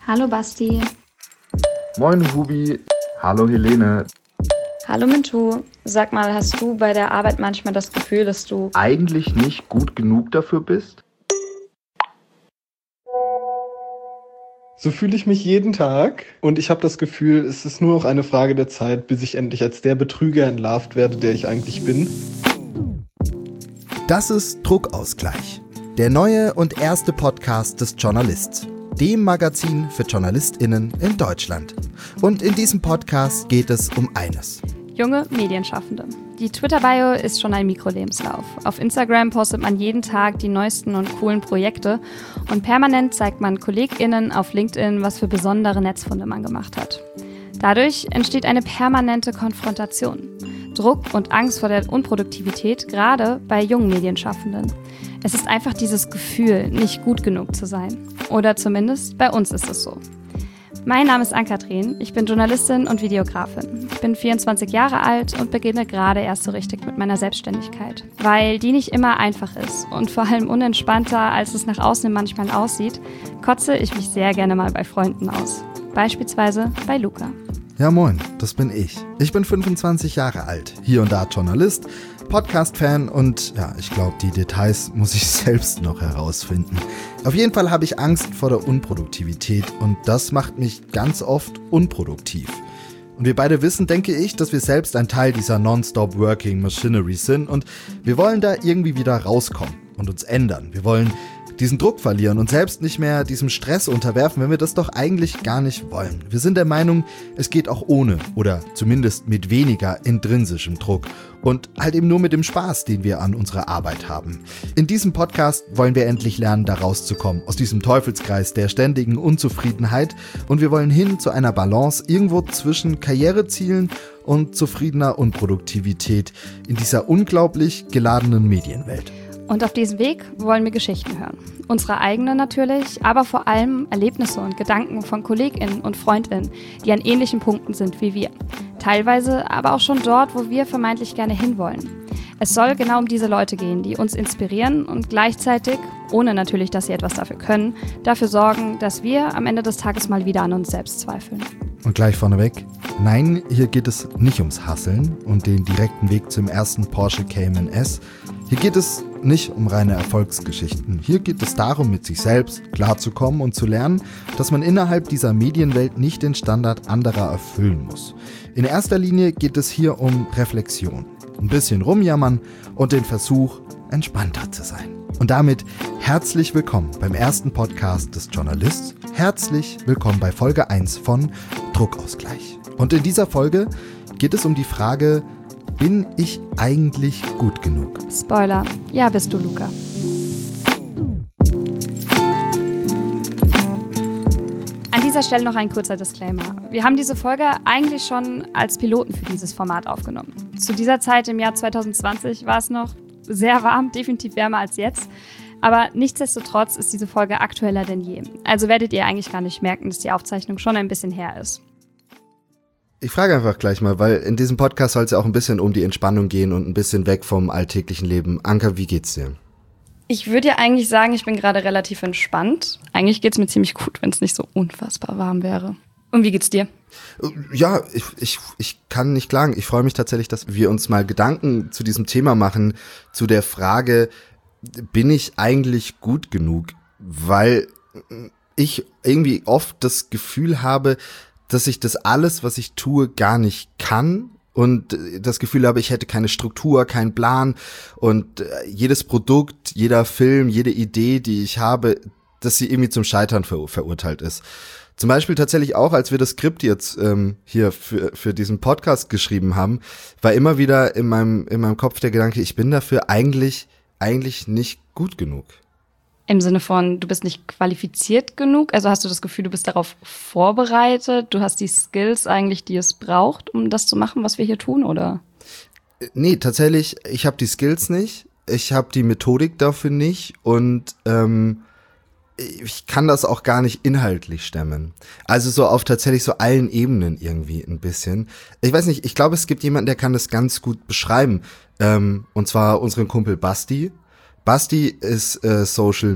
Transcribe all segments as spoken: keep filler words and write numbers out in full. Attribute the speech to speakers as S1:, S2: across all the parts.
S1: Hallo Basti.
S2: Moin Hubi. Hallo Helene.
S1: Hallo Mintu. Sag mal, hast du bei der Arbeit manchmal das Gefühl, dass du
S2: eigentlich nicht gut genug dafür bist?
S3: So fühle ich mich jeden Tag und ich habe das Gefühl, es ist nur noch eine Frage der Zeit, bis ich endlich als der Betrüger entlarvt werde, der ich eigentlich bin.
S4: Das ist Druckausgleich, der neue und erste Podcast des Journalists, dem Magazin für JournalistInnen in Deutschland. Und in diesem Podcast geht es um eines.
S5: Junge Medienschaffende. Die Twitter-Bio ist schon ein Mikrolebenslauf. Auf Instagram postet man jeden Tag die neuesten und coolen Projekte und permanent zeigt man KollegInnen auf LinkedIn, was für besondere Netzfunde man gemacht hat. Dadurch entsteht eine permanente Konfrontation. Druck und Angst vor der Unproduktivität, gerade bei jungen Medienschaffenden. Es ist einfach dieses Gefühl, nicht gut genug zu sein. Oder zumindest bei uns ist es so. Mein Name ist Ann-Kathrin, ich bin Journalistin und Videografin. Ich bin vierundzwanzig Jahre alt und beginne gerade erst so richtig mit meiner Selbstständigkeit. Weil die nicht immer einfach ist und vor allem unentspannter, als es nach außen manchmal aussieht, kotze ich mich sehr gerne mal bei Freunden aus. Beispielsweise bei Luca.
S4: Ja moin, das bin ich. Ich bin fünfundzwanzig Jahre alt, hier und da Journalist, Podcast-Fan und ja, ich glaube, die Details muss ich selbst noch herausfinden. Auf jeden Fall habe ich Angst vor der Unproduktivität und das macht mich ganz oft unproduktiv. Und wir beide wissen, denke ich, dass wir selbst ein Teil dieser Non-Stop Working Machinery sind und wir wollen da irgendwie wieder rauskommen und uns ändern. Wir wollen diesen Druck verlieren und selbst nicht mehr diesem Stress unterwerfen, wenn wir das doch eigentlich gar nicht wollen. Wir sind der Meinung, es geht auch ohne oder zumindest mit weniger intrinsischem Druck und halt eben nur mit dem Spaß, den wir an unserer Arbeit haben. In diesem Podcast wollen wir endlich lernen, da rauszukommen, aus diesem Teufelskreis der ständigen Unzufriedenheit und wir wollen hin zu einer Balance irgendwo zwischen Karrierezielen und zufriedener Unproduktivität in dieser unglaublich geladenen Medienwelt.
S5: Und auf diesem Weg wollen wir Geschichten hören. Unsere eigenen natürlich, aber vor allem Erlebnisse und Gedanken von KollegInnen und FreundInnen, die an ähnlichen Punkten sind wie wir. Teilweise aber auch schon dort, wo wir vermeintlich gerne hinwollen. Es soll genau um diese Leute gehen, die uns inspirieren und gleichzeitig, ohne natürlich, dass sie etwas dafür können, dafür sorgen, dass wir am Ende des Tages mal wieder an uns selbst zweifeln.
S4: Und gleich vorneweg, nein, hier geht es nicht ums Hustlen und den direkten Weg zum ersten Porsche Cayman S. Hier geht es nicht um reine Erfolgsgeschichten. Hier geht es darum, mit sich selbst klarzukommen und zu lernen, dass man innerhalb dieser Medienwelt nicht den Standard anderer erfüllen muss. In erster Linie geht es hier um Reflexion, ein bisschen rumjammern und den Versuch, entspannter zu sein. Und damit herzlich willkommen beim ersten Podcast des Journalists. Herzlich willkommen bei Folge eins von Druckausgleich. Und in dieser Folge geht es um die Frage: Bin ich eigentlich gut genug?
S5: Spoiler, ja bist du, Luca. An dieser Stelle noch ein kurzer Disclaimer. Wir haben diese Folge eigentlich schon als Piloten für dieses Format aufgenommen. Zu dieser Zeit im Jahr zwanzig zwanzig war es noch sehr warm, definitiv wärmer als jetzt. Aber nichtsdestotrotz ist diese Folge aktueller denn je. Also werdet ihr eigentlich gar nicht merken, dass die Aufzeichnung schon ein bisschen her ist.
S4: Ich frage einfach gleich mal, weil in diesem Podcast soll es ja auch ein bisschen um die Entspannung gehen und ein bisschen weg vom alltäglichen Leben. Anka, wie geht's dir?
S5: Ich würde ja eigentlich sagen, ich bin gerade relativ entspannt. Eigentlich geht's mir ziemlich gut, wenn es nicht so unfassbar warm wäre. Und wie geht's dir?
S4: Ja, ich, ich, ich kann nicht klagen. Ich freue mich tatsächlich, dass wir uns mal Gedanken zu diesem Thema machen, zu der Frage, bin ich eigentlich gut genug? Weil ich irgendwie oft das Gefühl habe, dass ich das alles, was ich tue, gar nicht kann und das Gefühl habe, ich hätte keine Struktur, keinen Plan und jedes Produkt, jeder Film, jede Idee, die ich habe, dass sie irgendwie zum Scheitern ver- verurteilt ist. Zum Beispiel tatsächlich auch, als wir das Skript jetzt ähm, hier für für diesen Podcast geschrieben haben, war immer wieder in meinem in meinem Kopf der Gedanke, ich bin dafür eigentlich eigentlich nicht gut genug.
S5: Im Sinne von, du bist nicht qualifiziert genug? Also hast du das Gefühl, du bist darauf vorbereitet? Du hast die Skills eigentlich, die es braucht, um das zu machen, was wir hier tun, oder?
S4: Nee, tatsächlich, ich habe die Skills nicht. Ich habe die Methodik dafür nicht. Und ähm, ich kann das auch gar nicht inhaltlich stemmen. Also so auf tatsächlich so allen Ebenen irgendwie ein bisschen. Ich weiß nicht, ich glaube, es gibt jemanden, der kann das ganz gut beschreiben. Ähm, und zwar unseren Kumpel Basti. Basti ist äh,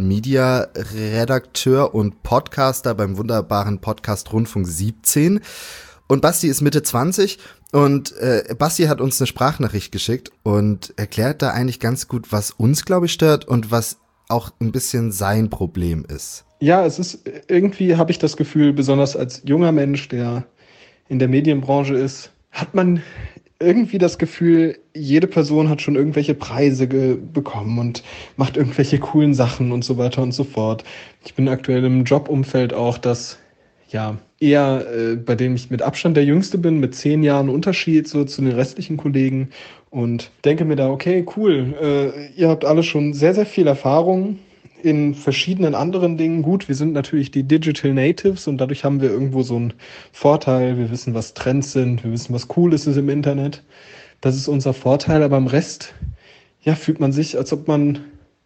S4: Social-Media-Redakteur und Podcaster beim wunderbaren Podcast Rundfunk siebzehn. Und Basti ist Mitte zwanzig und äh, Basti hat uns eine Sprachnachricht geschickt und erklärt da eigentlich ganz gut, was uns, glaube ich, stört und was auch ein bisschen sein Problem ist.
S3: Ja, es ist irgendwie, habe ich das Gefühl, besonders als junger Mensch, der in der Medienbranche ist, hat man irgendwie das Gefühl, jede Person hat schon irgendwelche Preise ge- bekommen und macht irgendwelche coolen Sachen und so weiter und so fort. Ich bin aktuell im Jobumfeld auch, das ja eher, äh, bei dem ich mit Abstand der Jüngste bin, mit zehn Jahren Unterschied so zu den restlichen Kollegen und denke mir da, okay, cool, äh, ihr habt alle schon sehr, sehr viel Erfahrung in verschiedenen anderen Dingen. Gut, wir sind natürlich die Digital Natives und dadurch haben wir irgendwo so einen Vorteil. Wir wissen, was Trends sind, wir wissen, was cool ist im Internet. Das ist unser Vorteil, aber im Rest, ja, fühlt man sich, als ob man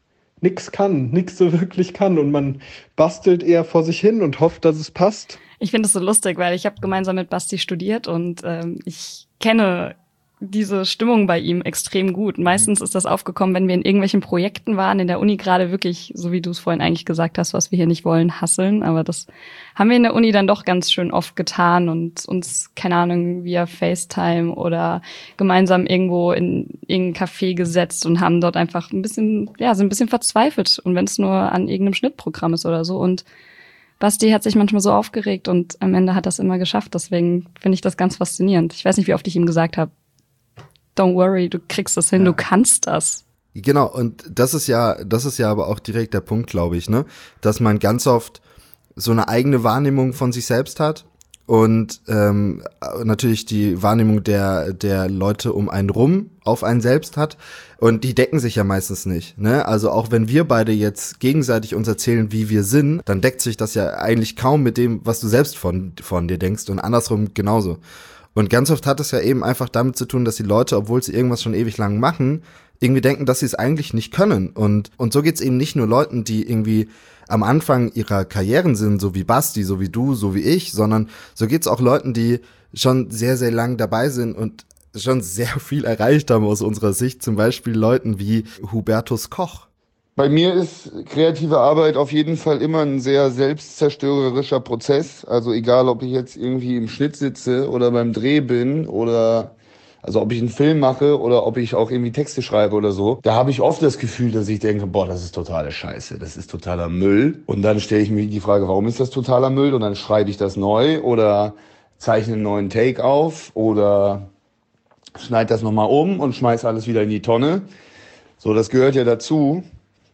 S3: nix kann, nix so wirklich kann und man bastelt eher vor sich hin und hofft, dass es passt.
S5: Ich finde es so lustig, weil ich habe gemeinsam mit Basti studiert und ähm, ich kenne diese Stimmung bei ihm extrem gut. Meistens ist das aufgekommen, wenn wir in irgendwelchen Projekten waren, in der Uni gerade wirklich, so wie du es vorhin eigentlich gesagt hast, was wir hier nicht wollen, hasseln. Aber das haben wir in der Uni dann doch ganz schön oft getan und uns, keine Ahnung, via FaceTime oder gemeinsam irgendwo in irgendein Café gesetzt und haben dort einfach ein bisschen, ja, so ein bisschen verzweifelt. Und wenn es nur an irgendeinem Schnittprogramm ist oder so. Und Basti hat sich manchmal so aufgeregt und am Ende hat das immer geschafft. Deswegen finde ich das ganz faszinierend. Ich weiß nicht, wie oft ich ihm gesagt habe, don't worry, du kriegst das hin, ja. Du kannst das.
S4: Genau, und das ist ja, das ist ja aber auch direkt der Punkt, glaube ich, ne, dass man ganz oft so eine eigene Wahrnehmung von sich selbst hat und ähm, natürlich die Wahrnehmung der der Leute um einen rum auf einen selbst hat und die decken sich ja meistens nicht, ne? Also auch wenn wir beide jetzt gegenseitig uns erzählen, wie wir sind, dann deckt sich das ja eigentlich kaum mit dem, was du selbst von von dir denkst und andersrum genauso. Und ganz oft hat es ja eben einfach damit zu tun, dass die Leute, obwohl sie irgendwas schon ewig lang machen, irgendwie denken, dass sie es eigentlich nicht können. Und und so geht's eben nicht nur Leuten, die irgendwie am Anfang ihrer Karrieren sind, so wie Basti, so wie du, so wie ich, sondern so geht's auch Leuten, die schon sehr, sehr lang dabei sind und schon sehr viel erreicht haben aus unserer Sicht. Zum Beispiel Leuten wie Hubertus Koch.
S2: Bei mir ist kreative Arbeit auf jeden Fall immer ein sehr selbstzerstörerischer Prozess. Also egal, ob ich jetzt irgendwie im Schnitt sitze oder beim Dreh bin oder also ob ich einen Film mache oder ob ich auch irgendwie Texte schreibe oder so. Da habe ich oft das Gefühl, dass ich denke, boah, das ist totale Scheiße, das ist totaler Müll. Und dann stelle ich mir die Frage, warum ist das totaler Müll? Und dann schreibe ich das neu oder zeichne einen neuen Take auf oder schneide das nochmal um und schmeiß alles wieder in die Tonne. So, das gehört ja dazu,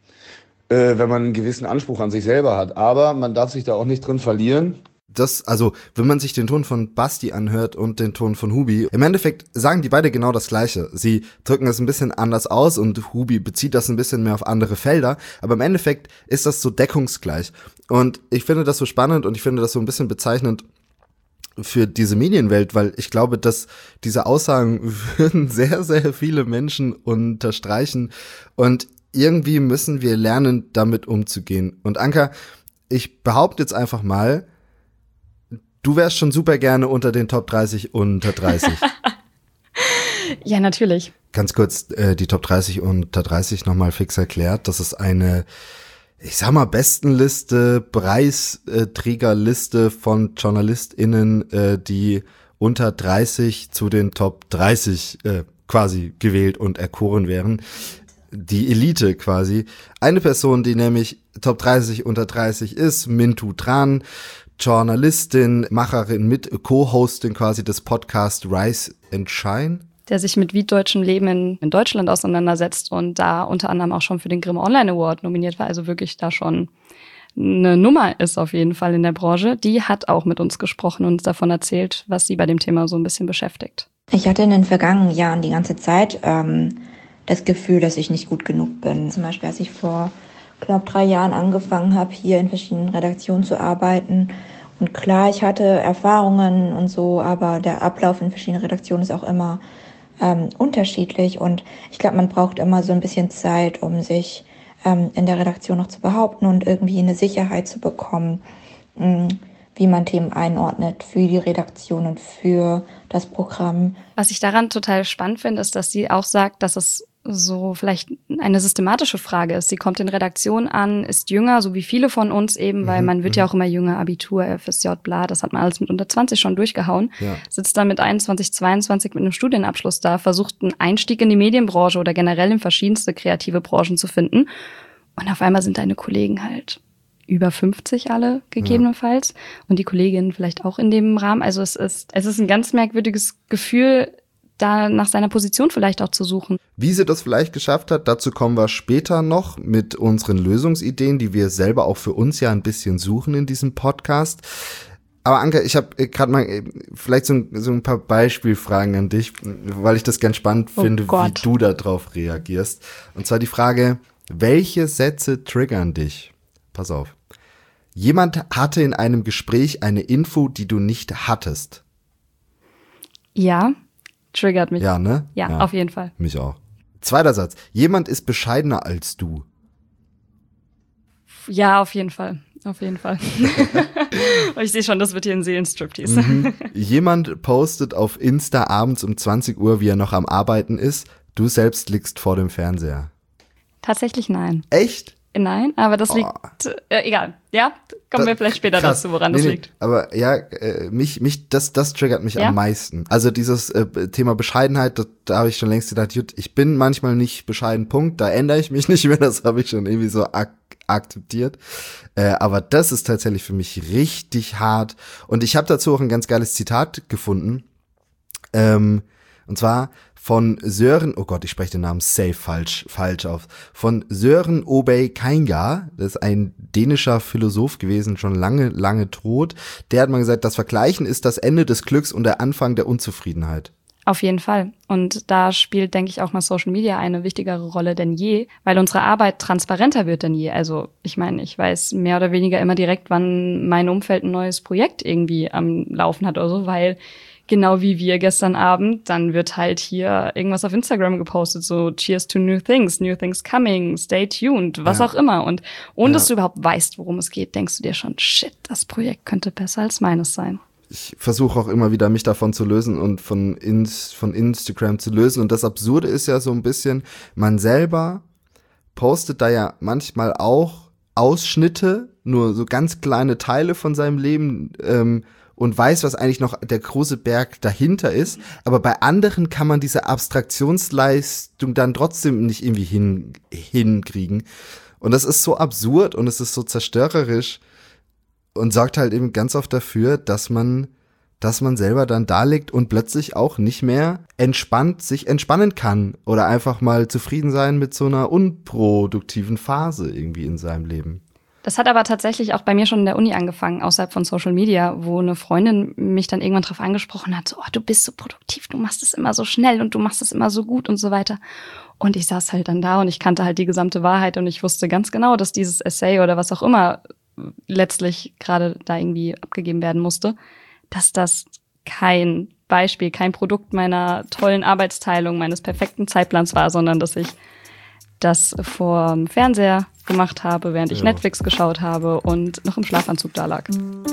S2: wenn man einen gewissen Anspruch an sich selber hat. Aber man darf sich da auch nicht drin verlieren.
S4: Das, also, wenn man sich den Ton von Basti anhört und den Ton von Hubi, im Endeffekt sagen die beide genau das Gleiche. Sie drücken es ein bisschen anders aus und Hubi bezieht das ein bisschen mehr auf andere Felder. Aber im Endeffekt ist das so deckungsgleich. Und ich finde das so spannend und ich finde das so ein bisschen bezeichnend für diese Medienwelt, weil ich glaube, dass diese Aussagen würden sehr, sehr viele Menschen unterstreichen. Und irgendwie müssen wir lernen, damit umzugehen. Und Anka, ich behaupte jetzt einfach mal, du wärst schon super gerne unter den Top dreißig unter dreißig.
S5: Ja, natürlich.
S4: Ganz kurz äh, die Top dreißig unter dreißig nochmal fix erklärt. Das ist eine, ich sag mal, Bestenliste, Preisträgerliste von JournalistInnen, äh, die unter dreißig zu den Top dreißig äh, quasi gewählt und erkoren wären. Die Elite quasi. Eine Person, die nämlich Top dreißig unter dreißig ist, Mintu Tran, Journalistin, Macherin, mit Co-Hostin quasi des Podcasts Rise and Shine.
S5: Der sich mit süddeutschem Leben in, in Deutschland auseinandersetzt und da unter anderem auch schon für den Grimme Online Award nominiert war, also wirklich da schon eine Nummer ist auf jeden Fall in der Branche. Die hat auch mit uns gesprochen und uns davon erzählt, was sie bei dem Thema so ein bisschen beschäftigt.
S6: Ich hatte in den vergangenen Jahren die ganze Zeit ähm, das Gefühl, dass ich nicht gut genug bin. Zum Beispiel, als ich vor knapp drei Jahren angefangen habe, hier in verschiedenen Redaktionen zu arbeiten. Und klar, ich hatte Erfahrungen und so, aber der Ablauf in verschiedenen Redaktionen ist auch immer ähm, unterschiedlich. Und ich glaube, man braucht immer so ein bisschen Zeit, um sich ähm, in der Redaktion noch zu behaupten und irgendwie eine Sicherheit zu bekommen, mh, wie man Themen einordnet für die Redaktion und für das Programm.
S5: Was ich daran total spannend finde, ist, dass sie auch sagt, dass es so vielleicht eine systematische Frage ist. Sie kommt in Redaktion an, ist jünger, so wie viele von uns eben, weil man wird ja auch immer jünger, Abitur, F S J, bla, das hat man alles mit unter zwanzig schon durchgehauen. Ja. Sitzt dann mit einundzwanzig, zweiundzwanzig mit einem Studienabschluss da, versucht einen Einstieg in die Medienbranche oder generell in verschiedenste kreative Branchen zu finden. Und auf einmal sind deine Kollegen halt über fünfzig alle gegebenenfalls. Ja. Und die Kolleginnen vielleicht auch in dem Rahmen. Also es ist, es ist ein ganz merkwürdiges Gefühl, da nach seiner Position vielleicht auch zu suchen.
S4: Wie sie das vielleicht geschafft hat, dazu kommen wir später noch mit unseren Lösungsideen, die wir selber auch für uns ja ein bisschen suchen in diesem Podcast. Aber Anke, ich habe gerade mal äh, vielleicht so ein, so ein paar Beispielfragen an dich, weil ich das ganz spannend oh finde, Gott. wie du darauf reagierst. Und zwar die Frage, welche Sätze triggern dich? Pass auf. Jemand hatte in einem Gespräch eine Info, die du nicht hattest.
S5: Ja. Triggert mich.
S4: Ja, ne?
S5: Ja, ja, auf jeden Fall.
S4: Mich auch. Zweiter Satz. Jemand ist bescheidener als du.
S5: Ja, auf jeden Fall. Auf jeden Fall. Ich sehe schon, das wird hier ein Seelenstriptease.
S4: Mhm. Jemand postet auf Insta abends um zwanzig Uhr, wie er noch am Arbeiten ist. Du selbst liegst vor dem Fernseher.
S5: Tatsächlich nein.
S4: Echt?
S5: Nein, aber das liegt, oh. äh, egal. Ja, kommen da, wir vielleicht später krass. dazu, woran nee, das liegt. Nee,
S4: aber ja, äh, mich, mich, das, das triggert mich ja? am meisten. Also dieses äh, Thema Bescheidenheit, das, da habe ich schon längst gedacht, gut, ich bin manchmal nicht bescheiden, Punkt, da ändere ich mich nicht mehr, das habe ich schon irgendwie so ak- akzeptiert. Äh, aber das ist tatsächlich für mich richtig hart. Und ich habe dazu auch ein ganz geiles Zitat gefunden. Ähm, und zwar von Søren, oh Gott, ich spreche den Namen safe falsch, falsch auf, von Søren Obey Keinga, das ist ein dänischer Philosoph gewesen, schon lange, lange tot. Der hat mal gesagt, das Vergleichen ist das Ende des Glücks und der Anfang der Unzufriedenheit.
S5: Auf jeden Fall. Und da spielt, denke ich, auch mal Social Media eine wichtigere Rolle denn je, weil unsere Arbeit transparenter wird denn je. Also ich meine, ich weiß mehr oder weniger immer direkt, wann mein Umfeld ein neues Projekt irgendwie am Laufen hat oder so, weil genau wie wir gestern Abend, dann wird halt hier irgendwas auf Instagram gepostet, so cheers to new things, new things coming, stay tuned, was ja. auch immer. Und ohne ja. dass du überhaupt weißt, worum es geht, denkst du dir schon, shit, das Projekt könnte besser als meines sein.
S4: Ich versuche auch immer wieder, mich davon zu lösen und von, Ins- von Instagram zu lösen. Und das Absurde ist ja so ein bisschen, man selber postet da ja manchmal auch Ausschnitte, nur so ganz kleine Teile von seinem Leben, ähm, und weiß, was eigentlich noch der große Berg dahinter ist. Aber bei anderen kann man diese Abstraktionsleistung dann trotzdem nicht irgendwie hin, hinkriegen. Und das ist so absurd und es ist so zerstörerisch und sorgt halt eben ganz oft dafür, dass man, dass man selber dann da liegt und plötzlich auch nicht mehr entspannt sich entspannen kann oder einfach mal zufrieden sein mit so einer unproduktiven Phase irgendwie in seinem Leben.
S5: Das hat aber tatsächlich auch bei mir schon in der Uni angefangen, außerhalb von Social Media, wo eine Freundin mich dann irgendwann drauf angesprochen hat, so, oh, du bist so produktiv, du machst es immer so schnell und du machst es immer so gut und so weiter. Und ich saß halt dann da und ich kannte halt die gesamte Wahrheit und ich wusste ganz genau, dass dieses Essay oder was auch immer letztlich gerade da irgendwie abgegeben werden musste, dass das kein Beispiel, kein Produkt meiner tollen Arbeitsteilung, meines perfekten Zeitplans war, sondern dass ich das vor dem Fernseher gemacht habe, während ich ja. Netflix geschaut habe und noch im Schlafanzug da lag.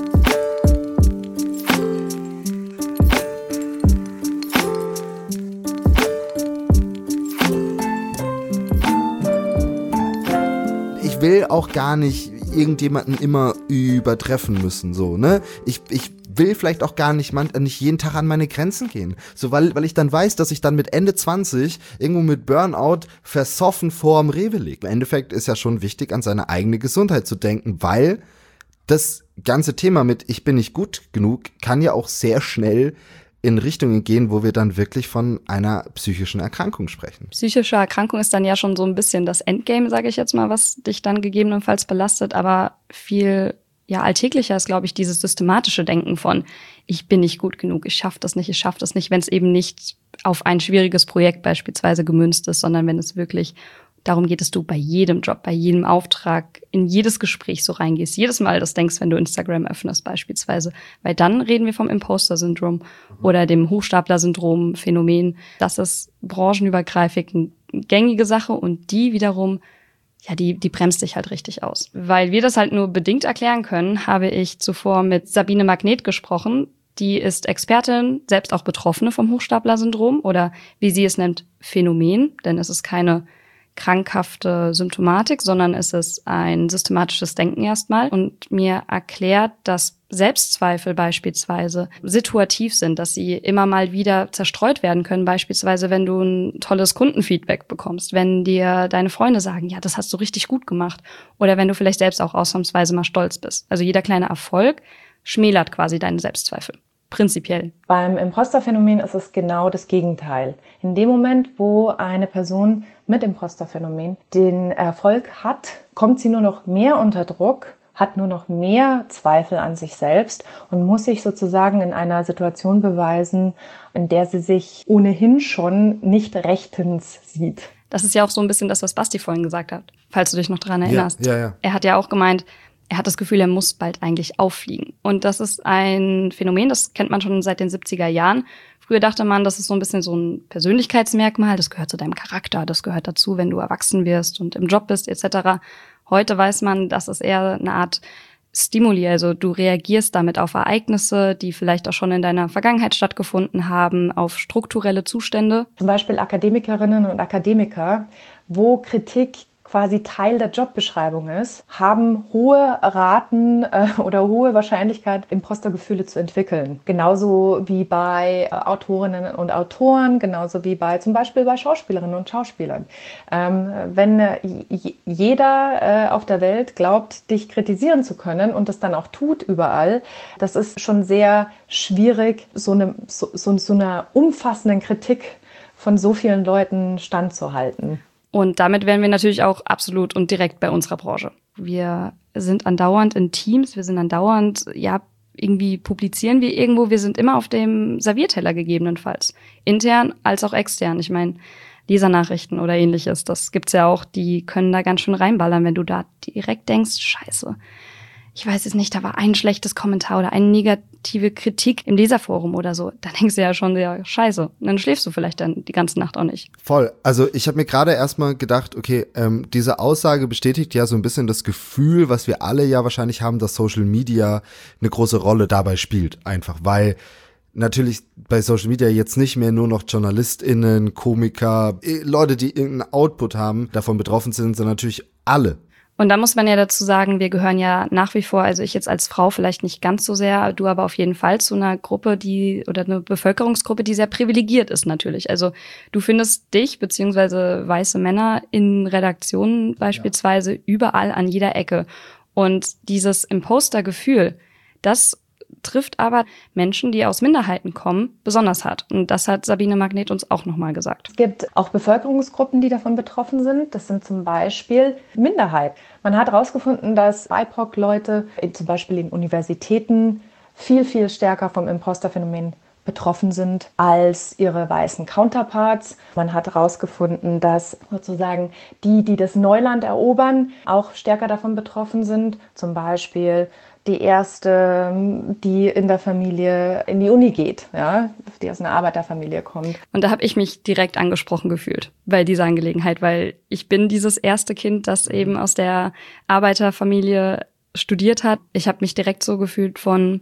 S4: Ich will auch gar nicht irgendjemanden immer übertreffen müssen, so, ne? Ich, ich will vielleicht auch gar nicht, man, nicht jeden Tag an meine Grenzen gehen. So, weil, weil ich dann weiß, dass ich dann mit Ende zwanzig irgendwo mit Burnout versoffen vorm Rewe liege. Im Endeffekt ist ja schon wichtig, an seine eigene Gesundheit zu denken, weil das ganze Thema mit ich bin nicht gut genug kann ja auch sehr schnell in Richtungen gehen, wo wir dann wirklich von einer psychischen Erkrankung sprechen.
S5: Psychische Erkrankung ist dann ja schon so ein bisschen das Endgame, sage ich jetzt mal, was dich dann gegebenenfalls belastet, aber viel ja, alltäglicher ist, glaube ich, dieses systematische Denken von ich bin nicht gut genug, ich schaffe das nicht, ich schaffe das nicht, wenn es eben nicht auf ein schwieriges Projekt beispielsweise gemünzt ist, sondern wenn es wirklich darum geht, dass du bei jedem Job, bei jedem Auftrag, in jedes Gespräch so reingehst, jedes Mal das denkst, wenn du Instagram öffnest beispielsweise, weil dann reden wir vom Imposter-Syndrom oder dem Hochstapler-Syndrom, Phänomen. Das ist branchenübergreifend eine gängige Sache und die wiederum ja, die, die bremst dich halt richtig aus. Weil wir das halt nur bedingt erklären können, habe ich zuvor mit Sabine Magnet gesprochen. Die ist Expertin, selbst auch Betroffene vom Hochstapler-Syndrom oder wie sie es nennt, Phänomen, denn es ist keine krankhafte Symptomatik, sondern es ist ein systematisches Denken erstmal und mir erklärt, dass Selbstzweifel beispielsweise situativ sind, dass sie immer mal wieder zerstreut werden können, beispielsweise wenn du ein tolles Kundenfeedback bekommst, wenn dir deine Freunde sagen, ja, das hast du richtig gut gemacht oder wenn du vielleicht selbst auch ausnahmsweise mal stolz bist. Also jeder kleine Erfolg schmälert quasi deine Selbstzweifel. Prinzipiell.
S7: Beim Imposterphänomen ist es genau das Gegenteil. In dem Moment, wo eine Person mit Imposterphänomen den Erfolg hat, kommt sie nur noch mehr unter Druck, hat nur noch mehr Zweifel an sich selbst und muss sich sozusagen in einer Situation beweisen, in der sie sich ohnehin schon nicht rechtens sieht.
S5: Das ist ja auch so ein bisschen das, was Basti vorhin gesagt hat, falls du dich noch daran erinnerst.
S4: Ja, ja, ja.
S5: Er hat ja auch gemeint, er hat das Gefühl, er muss bald eigentlich auffliegen. Und das ist ein Phänomen, das kennt man schon seit den siebziger Jahren. Früher dachte man, das ist so ein bisschen so ein Persönlichkeitsmerkmal, das gehört zu deinem Charakter, das gehört dazu, wenn du erwachsen wirst und im Job bist et cetera. Heute weiß man, das ist eher eine Art Stimuli, also du reagierst damit auf Ereignisse, die vielleicht auch schon in deiner Vergangenheit stattgefunden haben, auf strukturelle Zustände.
S7: Zum Beispiel Akademikerinnen und Akademiker, wo Kritik quasi Teil der Jobbeschreibung ist, haben hohe Raten äh, oder hohe Wahrscheinlichkeit, Impostergefühle zu entwickeln. Genauso wie bei äh, Autorinnen und Autoren, genauso wie bei zum Beispiel bei Schauspielerinnen und Schauspielern. Ähm, wenn äh, j- jeder äh, auf der Welt glaubt, dich kritisieren zu können und das dann auch tut überall, das ist schon sehr schwierig, so, eine, so, so, so einer umfassenden Kritik von so vielen Leuten standzuhalten.
S5: Und damit wären wir natürlich auch absolut und direkt bei unserer Branche. Wir sind andauernd in Teams, wir sind andauernd, ja, irgendwie publizieren wir irgendwo, wir sind immer auf dem Servierteller gegebenenfalls. Intern als auch extern. Ich meine, Lesernachrichten oder ähnliches, das gibt's ja auch, die können da ganz schön reinballern, wenn du da direkt denkst, scheiße. Ich weiß jetzt nicht, da war ein schlechtes Kommentar oder eine negative Kritik im Leserforum oder so. Da denkst du ja schon, ja, scheiße. Und dann schläfst du vielleicht dann die ganze Nacht auch nicht.
S4: Voll. Also ich habe mir gerade erstmal gedacht, okay, ähm, diese Aussage bestätigt ja so ein bisschen das Gefühl, was wir alle ja wahrscheinlich haben, dass Social Media eine große Rolle dabei spielt. Einfach, weil natürlich bei Social Media jetzt nicht mehr nur noch JournalistInnen, Komiker, Leute, die irgendeinen Output haben, davon betroffen sind, sondern natürlich alle.
S5: Und da muss man ja dazu sagen, wir gehören ja nach wie vor, also ich jetzt als Frau vielleicht nicht ganz so sehr, du aber auf jeden Fall zu einer Gruppe, die oder eine Bevölkerungsgruppe, die sehr privilegiert ist natürlich. Also du findest dich beziehungsweise weiße Männer in Redaktionen beispielsweise ja. überall an jeder Ecke. Und dieses Imposter-Gefühl, das trifft aber Menschen, die aus Minderheiten kommen, besonders hart. Und das hat Sabine Magnet uns auch nochmal gesagt.
S7: Es gibt auch Bevölkerungsgruppen, die davon betroffen sind. Das sind zum Beispiel Minderheit. Man hat herausgefunden, dass B I P O C-Leute zum Beispiel in Universitäten viel, viel stärker vom Imposterphänomen betroffen sind als ihre weißen Counterparts. Man hat herausgefunden, dass sozusagen die, die das Neuland erobern, auch stärker davon betroffen sind. Zum Beispiel die erste, die in der Familie in die Uni geht, ja, die aus einer Arbeiterfamilie kommt.
S5: Und da habe ich mich direkt angesprochen gefühlt bei dieser Angelegenheit, weil ich bin dieses erste Kind, das eben aus der Arbeiterfamilie studiert hat. Ich habe mich direkt so gefühlt von,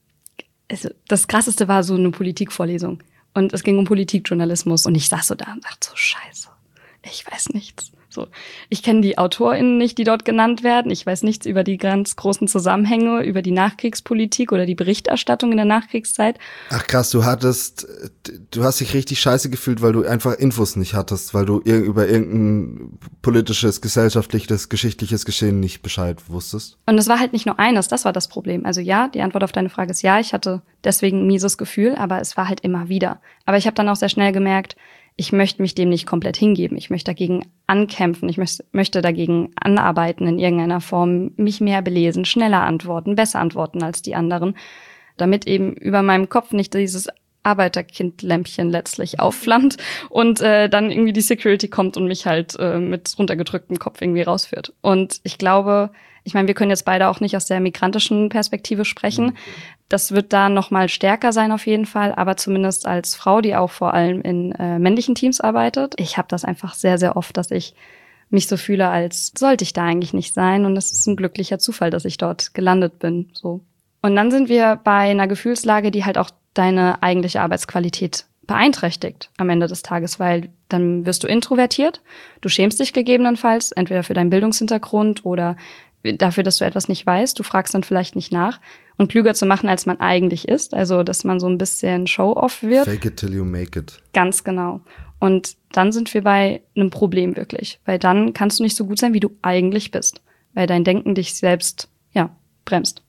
S5: also das Krasseste war so eine Politikvorlesung und es ging um Politikjournalismus und ich saß so da und dachte so, scheiße, ich weiß nichts. So, ich kenne die AutorInnen nicht, die dort genannt werden. Ich weiß nichts über die ganz großen Zusammenhänge, über die Nachkriegspolitik oder die Berichterstattung in der Nachkriegszeit.
S4: Ach krass, du hattest, du hast dich richtig scheiße gefühlt, weil du einfach Infos nicht hattest, weil du über irgendein politisches, gesellschaftliches, geschichtliches Geschehen nicht Bescheid wusstest.
S5: Und es war halt nicht nur eines, das war das Problem. Also ja, die Antwort auf deine Frage ist ja, ich hatte deswegen ein mieses Gefühl, aber es war halt immer wieder. Aber ich habe dann auch sehr schnell gemerkt, ich möchte mich dem nicht komplett hingeben. Ich möchte dagegen ankämpfen. Ich möchte, möchte dagegen anarbeiten in irgendeiner Form, mich mehr belesen, schneller antworten, besser antworten als die anderen, damit eben über meinem Kopf nicht dieses Arbeiterkind-Lämpchen letztlich aufflammt und äh, dann irgendwie die Security kommt und mich halt äh, mit runtergedrücktem Kopf irgendwie rausführt. Und ich glaube, ich meine, wir können jetzt beide auch nicht aus der migrantischen Perspektive sprechen. Das wird da noch mal stärker sein auf jeden Fall, aber zumindest als Frau, die auch vor allem in äh, männlichen Teams arbeitet. Ich habe das einfach sehr, sehr oft, dass ich mich so fühle, als sollte ich da eigentlich nicht sein. Und es ist ein glücklicher Zufall, dass ich dort gelandet bin. So. Und dann sind wir bei einer Gefühlslage, die halt auch deine eigentliche Arbeitsqualität beeinträchtigt am Ende des Tages, weil dann wirst du introvertiert, du schämst dich gegebenenfalls, entweder für deinen Bildungshintergrund oder dafür, dass du etwas nicht weißt, du fragst dann vielleicht nicht nach und klüger zu machen, als man eigentlich ist, also dass man so ein bisschen Show-off wird.
S4: Fake it till you make it.
S5: Ganz genau. Und dann sind wir bei einem Problem wirklich, weil dann kannst du nicht so gut sein, wie du eigentlich bist, weil dein Denken dich selbst, ja, bremst.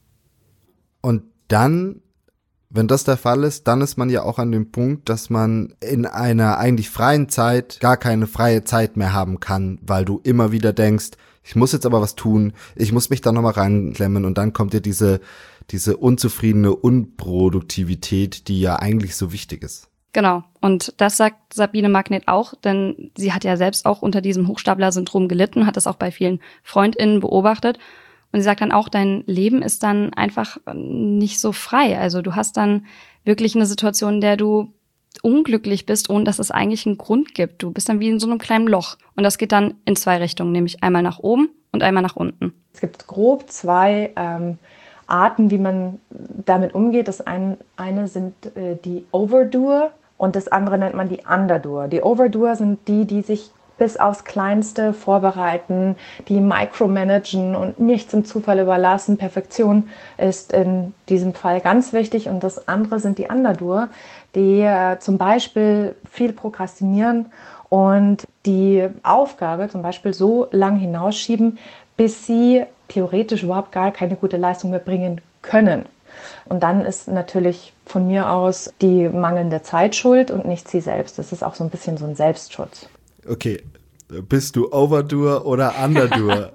S4: Und dann, wenn das der Fall ist, dann ist man ja auch an dem Punkt, dass man in einer eigentlich freien Zeit gar keine freie Zeit mehr haben kann, weil du immer wieder denkst, ich muss jetzt aber was tun, ich muss mich da nochmal reinklemmen und dann kommt dir diese, diese unzufriedene Unproduktivität, die ja eigentlich so wichtig ist.
S5: Genau. Und das sagt Sabine Magnet auch, denn sie hat ja selbst auch unter diesem Hochstapler-Syndrom gelitten, hat das auch bei vielen FreundInnen beobachtet. Und sie sagt dann auch, dein Leben ist dann einfach nicht so frei. Also du hast dann wirklich eine Situation, in der du unglücklich bist, ohne dass es eigentlich einen Grund gibt. Du bist dann wie in so einem kleinen Loch. Und das geht dann in zwei Richtungen, nämlich einmal nach oben und einmal nach unten.
S7: Es gibt grob zwei ähm, Arten, wie man damit umgeht. Das eine, eine sind äh, die Overdoer und das andere nennt man die Underdoer. Die Overdoer sind die, die sich bis aufs Kleinste vorbereiten, die micromanagen und nichts im Zufall überlassen. Perfektion ist in diesem Fall ganz wichtig. Und das andere sind die Underdoer, die äh, zum Beispiel viel prokrastinieren und die Aufgabe zum Beispiel so lang hinausschieben, bis sie theoretisch überhaupt gar keine gute Leistung mehr bringen können. Und dann ist natürlich von mir aus die mangelnde Zeit schuld und nicht sie selbst. Das ist auch so ein bisschen so ein Selbstschutz.
S4: Okay, bist du Overdoer oder Underdoer?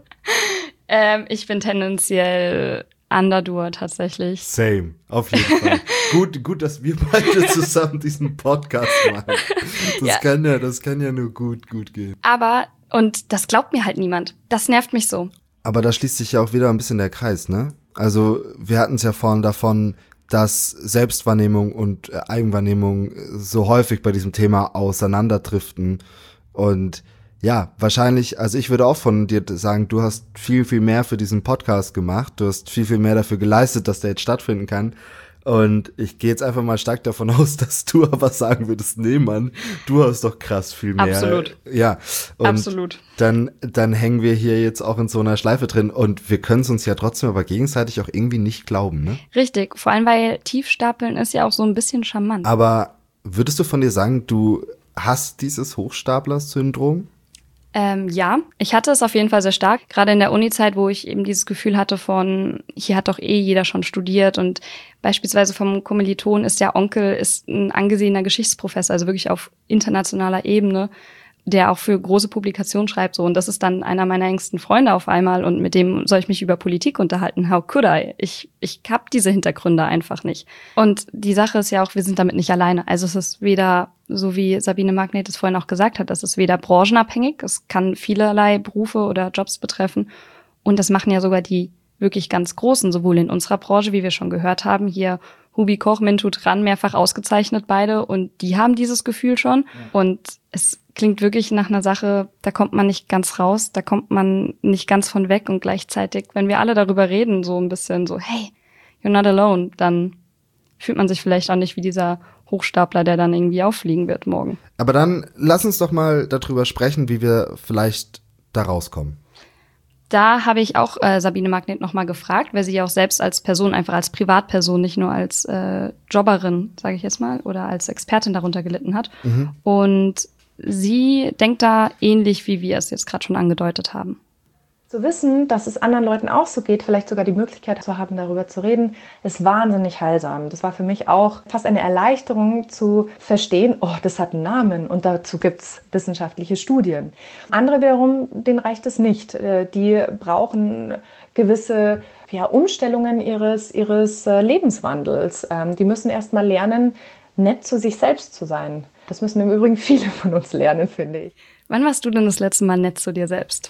S5: ähm, ich bin tendenziell Underdoer tatsächlich.
S4: Same, auf jeden Fall. gut, gut, dass wir beide zusammen diesen Podcast machen. Das ja. kann ja, das kann ja nur gut, gut gehen.
S5: Aber, und das glaubt mir halt niemand. Das nervt mich so.
S4: Aber da schließt sich ja auch wieder ein bisschen der Kreis, ne? Also, wir hatten es ja vorhin davon, dass Selbstwahrnehmung und Eigenwahrnehmung so häufig bei diesem Thema auseinanderdriften. Und ja, wahrscheinlich, also ich würde auch von dir sagen, du hast viel, viel mehr für diesen Podcast gemacht. Du hast viel, viel mehr dafür geleistet, dass der jetzt stattfinden kann. Und ich gehe jetzt einfach mal stark davon aus, dass du aber sagen würdest, nee, Mann, du hast doch krass viel mehr.
S5: Absolut.
S4: Ja. Und
S5: Absolut.
S4: Dann, dann hängen wir hier jetzt auch in so einer Schleife drin und wir können es uns ja trotzdem aber gegenseitig auch irgendwie nicht glauben, ne?
S5: Richtig. Vor allem, weil Tiefstapeln ist ja auch so ein bisschen charmant.
S4: Aber würdest du von dir sagen, du hast dieses Hochstapler-Syndrom?
S5: Ähm, ja, ich hatte es auf jeden Fall sehr stark, gerade in der Uni-Zeit, wo ich eben dieses Gefühl hatte von, hier hat doch eh jeder schon studiert und beispielsweise vom Kommiliton ist der Onkel ist ein angesehener Geschichtsprofessor, also wirklich auf internationaler Ebene, der auch für große Publikationen schreibt, so, und das ist dann einer meiner engsten Freunde auf einmal und mit dem soll ich mich über Politik unterhalten. How could I? Ich, ich hab diese Hintergründe einfach nicht. Und die Sache ist ja auch, wir sind damit nicht alleine. Also es ist weder, so wie Sabine Magnet es vorhin auch gesagt hat, es ist weder branchenabhängig, es kann vielerlei Berufe oder Jobs betreffen und das machen ja sogar die wirklich ganz Großen, sowohl in unserer Branche, wie wir schon gehört haben, hier Hubi Koch, Mintu Tran, mehrfach ausgezeichnet beide und die haben dieses Gefühl schon ja. Und es klingt wirklich nach einer Sache, da kommt man nicht ganz raus, da kommt man nicht ganz von weg und gleichzeitig, wenn wir alle darüber reden, so ein bisschen so, hey, you're not alone, dann fühlt man sich vielleicht auch nicht wie dieser Hochstapler, der dann irgendwie auffliegen wird morgen.
S4: Aber dann lass uns doch mal darüber sprechen, wie wir vielleicht da rauskommen.
S5: Da habe ich auch äh, Sabine Magnet nochmal gefragt, weil sie ja auch selbst als Person, einfach als Privatperson, nicht nur als äh, Jobberin, sage ich jetzt mal, oder als Expertin darunter gelitten hat. Mhm. Und sie denkt da ähnlich, wie wir es jetzt gerade schon angedeutet haben.
S7: Zu wissen, dass es anderen Leuten auch so geht, vielleicht sogar die Möglichkeit zu haben, darüber zu reden, ist wahnsinnig heilsam. Das war für mich auch fast eine Erleichterung zu verstehen, oh, das hat einen Namen und dazu gibt es wissenschaftliche Studien. Andere wiederum, denen reicht es nicht. Die brauchen gewisse ja, Umstellungen ihres, ihres Lebenswandels. Die müssen erst mal lernen, nett zu sich selbst zu sein. Das müssen im Übrigen viele von uns lernen, finde ich.
S5: Wann warst du denn das letzte Mal nett zu dir selbst?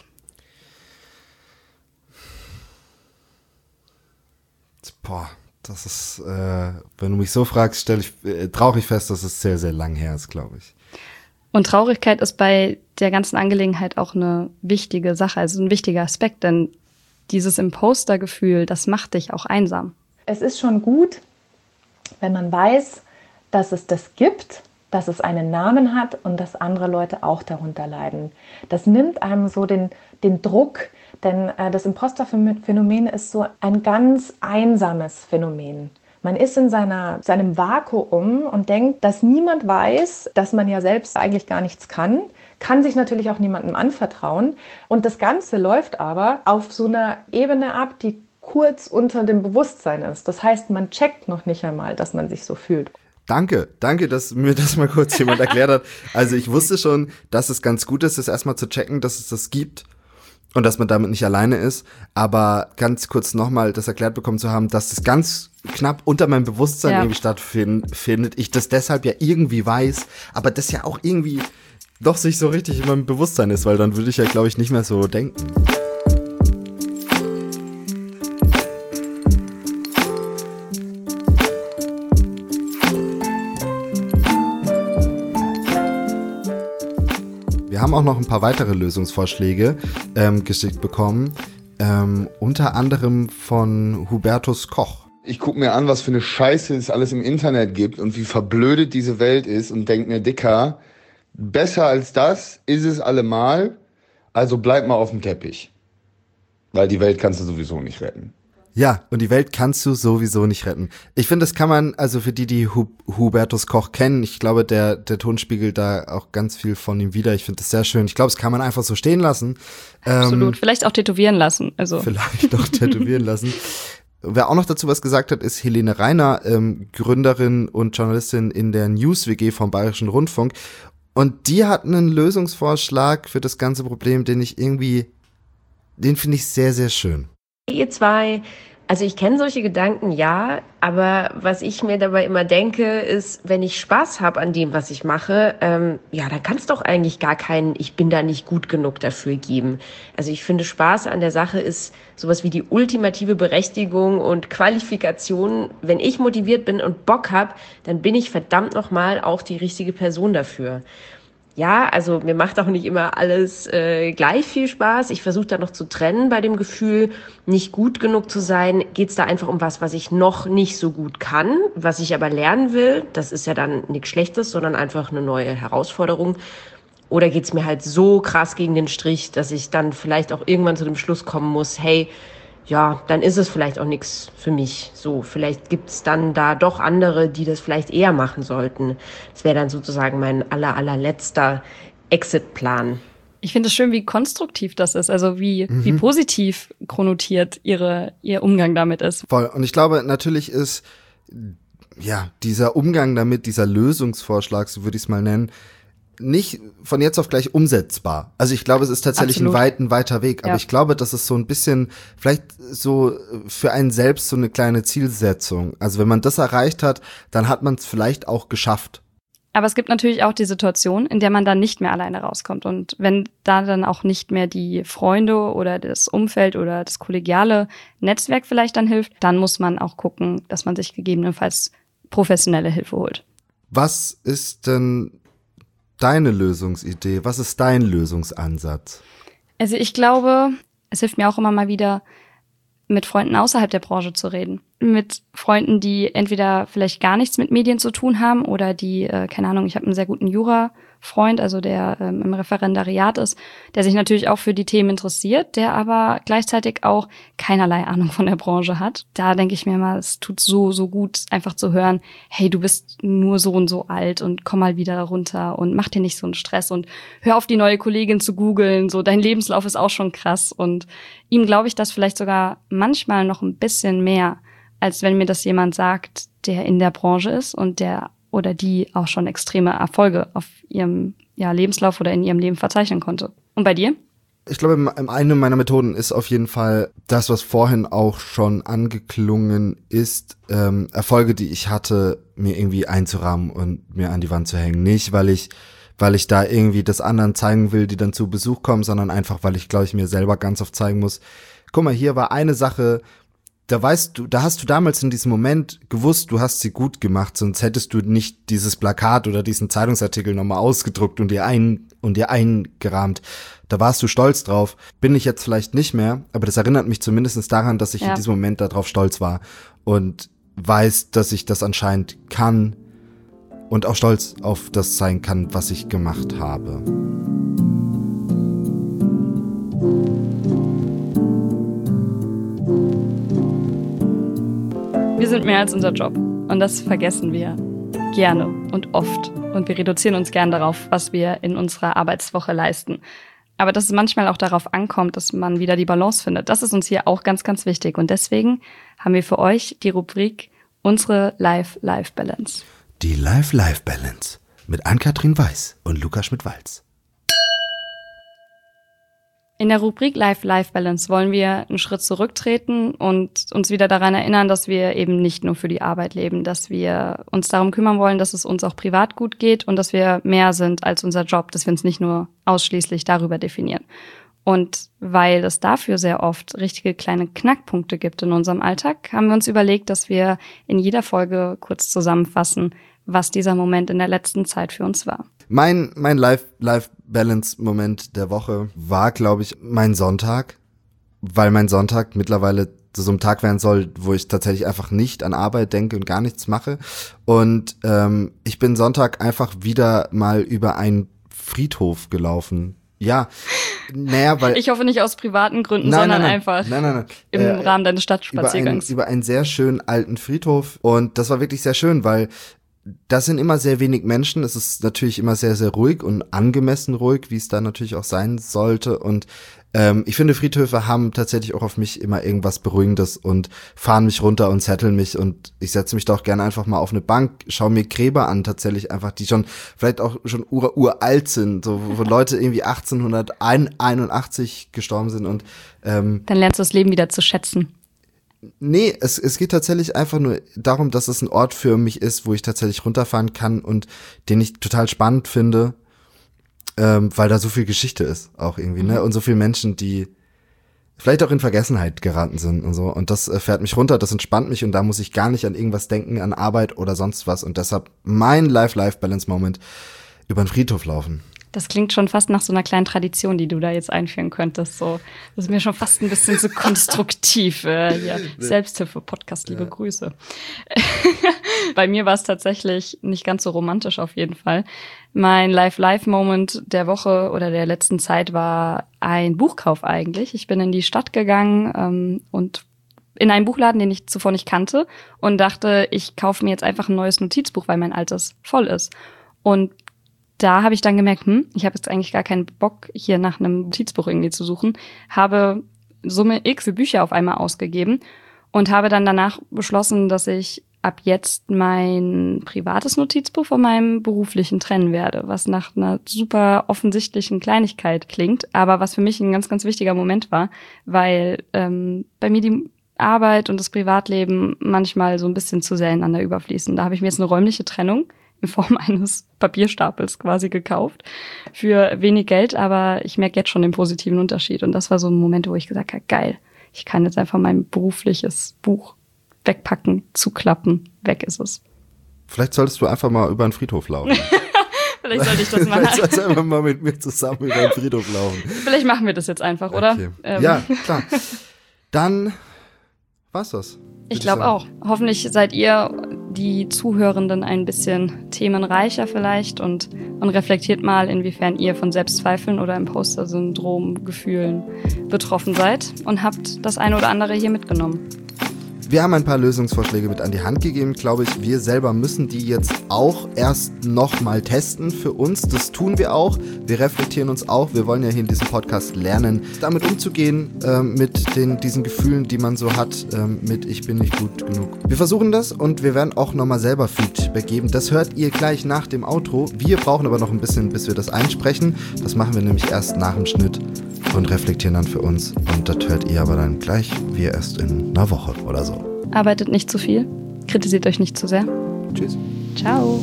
S4: Boah, das ist, äh, wenn du mich so fragst, stelle ich äh, traurig fest, dass es sehr, sehr lang her ist, glaube ich.
S5: Und Traurigkeit ist bei der ganzen Angelegenheit auch eine wichtige Sache, also ein wichtiger Aspekt, denn dieses Imposter-Gefühl, das macht dich auch einsam.
S7: es ist schon gut, wenn man weiß, dass es das gibt, dass es einen Namen hat und dass andere Leute auch darunter leiden. Das nimmt einem so den, den Druck, denn äh, das Imposter-Phänomen ist so ein ganz einsames Phänomen. Man ist in seiner, seinem Vakuum und denkt, dass niemand weiß, dass man ja selbst eigentlich gar nichts kann, kann sich natürlich auch niemandem anvertrauen. Und das Ganze läuft aber auf so einer Ebene ab, die kurz unter dem Bewusstsein ist. Das heißt, man checkt noch nicht einmal, dass man sich so fühlt.
S4: Danke, danke, dass mir das mal kurz jemand erklärt hat. Also ich wusste schon, dass es ganz gut ist, das erstmal zu checken, dass es das gibt und dass man damit nicht alleine ist. Aber ganz kurz nochmal das erklärt bekommen zu haben, dass es ganz knapp unter meinem Bewusstsein ja. irgendwie stattfindet. Ich das deshalb ja irgendwie weiß, aber das ja auch irgendwie doch sich so richtig in meinem Bewusstsein ist, weil dann würde ich ja, glaube ich, nicht mehr so denken. Wir haben auch noch ein paar weitere Lösungsvorschläge ähm, geschickt bekommen, ähm, unter anderem von Hubertus Koch.
S2: Ich gucke mir an, was für eine Scheiße es alles im Internet gibt und wie verblödet diese Welt ist und denke mir, Dicker, besser als das ist es allemal, also bleib mal auf dem Teppich. Weil die Welt kannst du sowieso nicht retten.
S4: Ja, und die Welt kannst du sowieso nicht retten. Ich finde, das kann man, also für die, die Hu- Hubertus Koch kennen, ich glaube, der, der Ton spiegelt da auch ganz viel von ihm wider. Ich finde das sehr schön. Ich glaube, das kann man einfach so stehen lassen.
S5: Absolut.
S4: Ähm,
S5: vielleicht auch tätowieren lassen. Also.
S4: Vielleicht auch tätowieren lassen. Wer auch noch dazu was gesagt hat, ist Helene Reiner, ähm, Gründerin und Journalistin in der News-W G vom Bayerischen Rundfunk. Und die hat einen Lösungsvorschlag für das ganze Problem, den ich irgendwie, den finde ich sehr, sehr schön.
S8: Ihr zwei, also ich kenne solche Gedanken, ja, aber was ich mir dabei immer denke, ist, wenn ich Spaß habe an dem, was ich mache, ähm, ja, dann kann es doch eigentlich gar keinen, ich bin da nicht gut genug dafür geben. Also ich finde, Spaß an der Sache ist sowas wie die ultimative Berechtigung und Qualifikation. Wenn ich motiviert bin und Bock habe, dann bin ich verdammt nochmal auch die richtige Person dafür. Ja, also mir macht auch nicht immer alles äh, gleich viel Spaß. Ich versuche da noch zu trennen bei dem Gefühl, nicht gut genug zu sein. Geht's da einfach um was, was ich noch nicht so gut kann, was ich aber lernen will? Das ist ja dann nichts Schlechtes, sondern einfach eine neue Herausforderung. Oder geht's mir halt so krass gegen den Strich, dass ich dann vielleicht auch irgendwann zu dem Schluss kommen muss, hey, ja, dann ist es vielleicht auch nichts für mich. So, vielleicht gibt's dann da doch andere, die das vielleicht eher machen sollten. Das wäre dann sozusagen mein aller, allerletzter Exit-Plan.
S5: Ich finde es schön, wie konstruktiv das ist, also wie,
S4: Mhm.
S5: wie positiv konnotiert ihre, ihr Umgang damit ist.
S4: Voll. Und ich glaube, natürlich ist, ja, dieser Umgang damit, dieser Lösungsvorschlag, so würde ich es mal nennen, nicht von jetzt auf gleich umsetzbar. Also ich glaube, es ist tatsächlich
S5: Absolut.
S4: ein weit, ein weiter Weg. Aber
S5: Ja.
S4: ich glaube, das ist so ein bisschen, vielleicht so für einen selbst so eine kleine Zielsetzung. Also wenn man das erreicht hat, dann hat man es vielleicht auch geschafft.
S5: Aber es gibt natürlich auch die Situation, in der man dann nicht mehr alleine rauskommt. Und wenn da dann auch nicht mehr die Freunde oder das Umfeld oder das kollegiale Netzwerk vielleicht dann hilft, dann muss man auch gucken, dass man sich gegebenenfalls professionelle Hilfe holt.
S4: Was ist denn deine Lösungsidee? Was ist dein Lösungsansatz?
S5: Also ich glaube, es hilft mir auch immer mal wieder, mit Freunden außerhalb der Branche zu reden. Mit Freunden, die entweder vielleicht gar nichts mit Medien zu tun haben oder die, äh, keine Ahnung, ich habe einen sehr guten Jura-Freund, also der ähm, im Referendariat ist, der sich natürlich auch für die Themen interessiert, der aber gleichzeitig auch keinerlei Ahnung von der Branche hat. Da denke ich mir mal, es tut so, so gut, einfach zu hören, hey, du bist nur so und so alt und komm mal wieder runter und mach dir nicht so einen Stress und hör auf, die neue Kollegin zu googeln, so dein Lebenslauf ist auch schon krass. Und ihm glaube ich das vielleicht sogar manchmal noch ein bisschen mehr, als wenn mir das jemand sagt, der in der Branche ist und der oder die auch schon extreme Erfolge auf ihrem ja, Lebenslauf oder in ihrem Leben verzeichnen konnte. Und bei dir?
S4: Ich glaube, eine meiner Methoden ist auf jeden Fall das, was vorhin auch schon angeklungen ist, ähm, Erfolge, die ich hatte, mir irgendwie einzurahmen und mir an die Wand zu hängen. Nicht, weil ich weil ich da irgendwie das anderen zeigen will, die dann zu Besuch kommen, sondern einfach, weil ich, glaube ich, mir selber ganz oft zeigen muss, guck mal, hier war eine Sache, da weißt du, da hast du damals in diesem Moment gewusst, du hast sie gut gemacht, sonst hättest du nicht dieses Plakat oder diesen Zeitungsartikel nochmal ausgedruckt und dir ein und dir eingerahmt. Da warst du stolz drauf. Bin ich jetzt vielleicht nicht mehr, aber das erinnert mich zumindest daran, dass ich ja. in diesem Moment darauf stolz war und weiß, dass ich das anscheinend kann und auch stolz auf das sein kann, was ich gemacht habe.
S5: Wir sind mehr als unser Job und das vergessen wir gerne und oft und wir reduzieren uns gern darauf, was wir in unserer Arbeitswoche leisten. Aber dass es manchmal auch darauf ankommt, dass man wieder die Balance findet, das ist uns hier auch ganz, ganz wichtig und deswegen haben wir für euch die Rubrik unsere Life-Life-Balance.
S4: Die Life-Life-Balance mit Ann-Kathrin Weiß und Luca Schmidt-Walz.
S5: In der Rubrik Life-Life-Balance wollen wir einen Schritt zurücktreten und uns wieder daran erinnern, dass wir eben nicht nur für die Arbeit leben, dass wir uns darum kümmern wollen, dass es uns auch privat gut geht und dass wir mehr sind als unser Job, dass wir uns nicht nur ausschließlich darüber definieren. Und weil es dafür sehr oft richtige kleine Knackpunkte gibt in unserem Alltag, haben wir uns überlegt, dass wir in jeder Folge kurz zusammenfassen, was dieser Moment in der letzten Zeit für uns war.
S4: Mein, mein Life-Life-Balance-Moment der Woche war, glaube ich, mein Sonntag, weil mein Sonntag mittlerweile so ein Tag werden soll, wo ich tatsächlich einfach nicht an Arbeit denke und gar nichts mache. Und ähm, ich bin Sonntag einfach wieder mal über einen Friedhof gelaufen. Ja, naja, weil...
S5: Ich hoffe nicht aus privaten Gründen,
S4: nein,
S5: sondern
S4: nein, nein,
S5: einfach
S4: nein, nein, nein.
S5: im äh, Rahmen deines Stadtspaziergangs.
S4: Über, ein, über einen sehr schönen alten Friedhof und das war wirklich sehr schön, weil das sind immer sehr wenig Menschen. Es ist natürlich immer sehr, sehr ruhig und angemessen ruhig, wie es da natürlich auch sein sollte. Und ähm, ich finde, Friedhöfe haben tatsächlich auch auf mich immer irgendwas Beruhigendes und fahren mich runter und zetteln mich. Und ich setze mich doch gerne einfach mal auf eine Bank, schaue mir Gräber an, tatsächlich einfach, die schon vielleicht auch schon ur, uralt sind, so wo, wo Leute irgendwie achtzehnhunderteinundachtzig gestorben sind. Und ähm,
S5: dann lernst du das Leben wieder zu schätzen.
S4: Nee, es, es geht tatsächlich einfach nur darum, dass es ein Ort für mich ist, wo ich tatsächlich runterfahren kann und den ich total spannend finde, ähm, weil da so viel Geschichte ist auch irgendwie, ne? Und so viele Menschen, die vielleicht auch in Vergessenheit geraten sind und so. Und das äh, fährt mich runter, das entspannt mich und da muss ich gar nicht an irgendwas denken, an Arbeit oder sonst was. Und deshalb mein Life-Life-Balance-Moment über den Friedhof laufen.
S5: Das klingt schon fast nach so einer kleinen Tradition, die du da jetzt einführen könntest. So, das ist mir schon fast ein bisschen so konstruktiv. Äh, ja. Selbsthilfe-Podcast, liebe ja. Grüße. Bei mir war es tatsächlich nicht ganz so romantisch auf jeden Fall. Mein Life-Life-Moment der Woche oder der letzten Zeit war ein Buchkauf eigentlich. Ich bin in die Stadt gegangen ähm, und in einen Buchladen, den ich zuvor nicht kannte und dachte, ich kaufe mir jetzt einfach ein neues Notizbuch, weil mein altes voll ist. Und da habe ich dann gemerkt, hm, ich habe jetzt eigentlich gar keinen Bock, hier nach einem Notizbuch irgendwie zu suchen, habe Summe X für Bücher auf einmal ausgegeben und habe dann danach beschlossen, dass ich ab jetzt mein privates Notizbuch von meinem beruflichen trennen werde, was nach einer super offensichtlichen Kleinigkeit klingt, aber was für mich ein ganz, ganz wichtiger Moment war, weil ähm, bei mir die Arbeit und das Privatleben manchmal so ein bisschen zu sehr ineinander überfließen. Da habe ich mir jetzt eine räumliche Trennung in Form eines Papierstapels quasi gekauft für wenig Geld, aber ich merke jetzt schon den positiven Unterschied und das war so ein Moment, wo ich gesagt habe, geil, ich kann jetzt einfach mein berufliches Buch wegpacken, zuklappen, weg ist es.
S4: Vielleicht solltest du einfach mal über den Friedhof laufen.
S5: Vielleicht sollte ich das mal.
S4: Vielleicht solltest du einfach mal mit mir zusammen über den Friedhof laufen.
S5: Vielleicht machen wir das jetzt einfach, oder?
S4: Okay.
S5: Ähm.
S4: Ja, klar. Dann war's das.
S5: Ich glaube auch. Hoffentlich seid ihr, die Zuhörenden, ein bisschen themenreicher vielleicht und, und reflektiert mal, inwiefern ihr von Selbstzweifeln oder Imposter-Syndrom-Gefühlen betroffen seid und habt das eine oder andere hier mitgenommen.
S4: Wir haben ein paar Lösungsvorschläge mit an die Hand gegeben, glaube ich. Wir selber müssen die jetzt auch erst noch mal testen für uns. Das tun wir auch. Wir reflektieren uns auch. Wir wollen ja hier in diesem Podcast lernen, damit umzugehen, äh, mit den, diesen Gefühlen, die man so hat, äh, mit ich bin nicht gut genug. Wir versuchen das und wir werden auch noch mal selber Feedback geben. Das hört ihr gleich nach dem Outro. Wir brauchen aber noch ein bisschen, bis wir das einsprechen. Das machen wir nämlich erst nach dem Schnitt und reflektieren dann für uns. Und das hört ihr aber dann gleich, wir erst in einer Woche oder so.
S5: Arbeitet nicht zu viel, kritisiert euch nicht zu sehr.
S4: Tschüss.
S5: Ciao.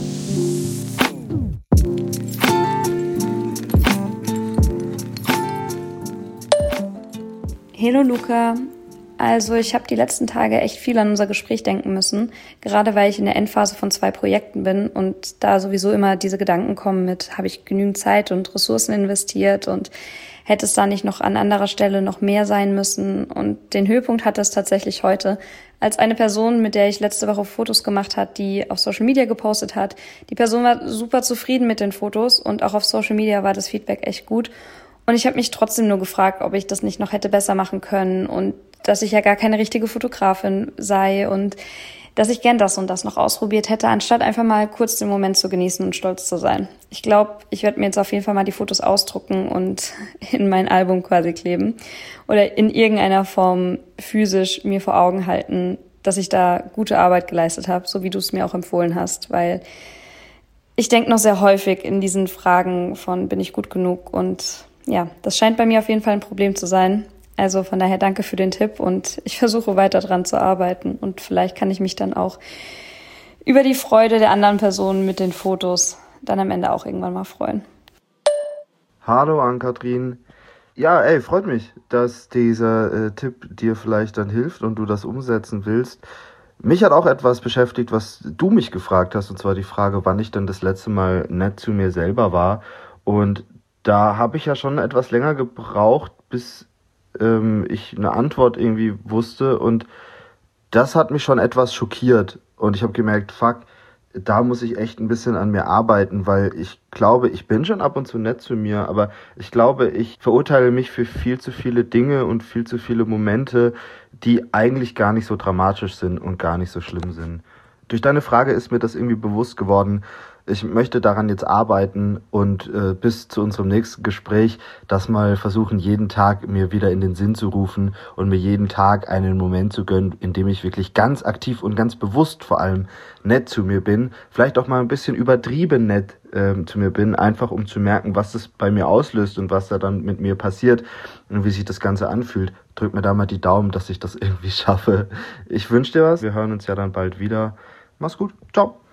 S1: Hallo Luca, Also ich habe die letzten Tage echt viel an unser Gespräch denken müssen, gerade weil ich in der Endphase von zwei Projekten bin und da sowieso immer diese Gedanken kommen mit, habe ich genügend Zeit und Ressourcen investiert und hätte es da nicht noch an anderer Stelle noch mehr sein müssen. Und den Höhepunkt hat es tatsächlich heute, als eine Person, mit der ich letzte Woche Fotos gemacht habe, die auf Social Media gepostet hat. Die Person war super zufrieden mit den Fotos und auch auf Social Media war das Feedback echt gut. Und ich habe mich trotzdem nur gefragt, ob ich das nicht noch hätte besser machen können und dass ich ja gar keine richtige Fotografin sei und dass ich gern das und das noch ausprobiert hätte, anstatt einfach mal kurz den Moment zu genießen und stolz zu sein. Ich glaube, ich werde mir jetzt auf jeden Fall mal die Fotos ausdrucken und in mein Album quasi kleben oder in irgendeiner Form physisch mir vor Augen halten, dass ich da gute Arbeit geleistet habe, so wie du es mir auch empfohlen hast, weil ich denke noch sehr häufig in diesen Fragen von, bin ich gut genug? Und ja, das scheint bei mir auf jeden Fall ein Problem zu sein. Also von daher danke für den Tipp und ich versuche weiter dran zu arbeiten und vielleicht kann ich mich dann auch über die Freude der anderen Personen mit den Fotos dann am Ende auch irgendwann mal freuen.
S2: Hallo Ann-Kathrin. Ja, ey, freut mich, dass dieser äh, Tipp dir vielleicht dann hilft und du das umsetzen willst. Mich hat auch etwas beschäftigt, was du mich gefragt hast, und zwar die Frage, wann ich denn das letzte Mal nett zu mir selber war. Und da habe ich ja schon etwas länger gebraucht, bis ähm, ich eine Antwort irgendwie wusste. Und das hat mich schon etwas schockiert. Und ich habe gemerkt, fuck, da muss ich echt ein bisschen an mir arbeiten, weil ich glaube, ich bin schon ab und zu nett zu mir, aber ich glaube, ich verurteile mich für viel zu viele Dinge und viel zu viele Momente, die eigentlich gar nicht so dramatisch sind und gar nicht so schlimm sind. Durch deine Frage ist mir das irgendwie bewusst geworden. Ich möchte daran jetzt arbeiten und äh, bis zu unserem nächsten Gespräch das mal versuchen, jeden Tag mir wieder in den Sinn zu rufen und mir jeden Tag einen Moment zu gönnen, in dem ich wirklich ganz aktiv und ganz bewusst vor allem nett zu mir bin. Vielleicht auch mal ein bisschen übertrieben nett ähm, zu mir bin, einfach um zu merken, was das bei mir auslöst und was da dann mit mir passiert und wie sich das Ganze anfühlt. Drück mir da mal die Daumen, dass ich das irgendwie schaffe. Ich wünsche dir was. Wir hören uns ja dann bald wieder. Mach's gut. Ciao.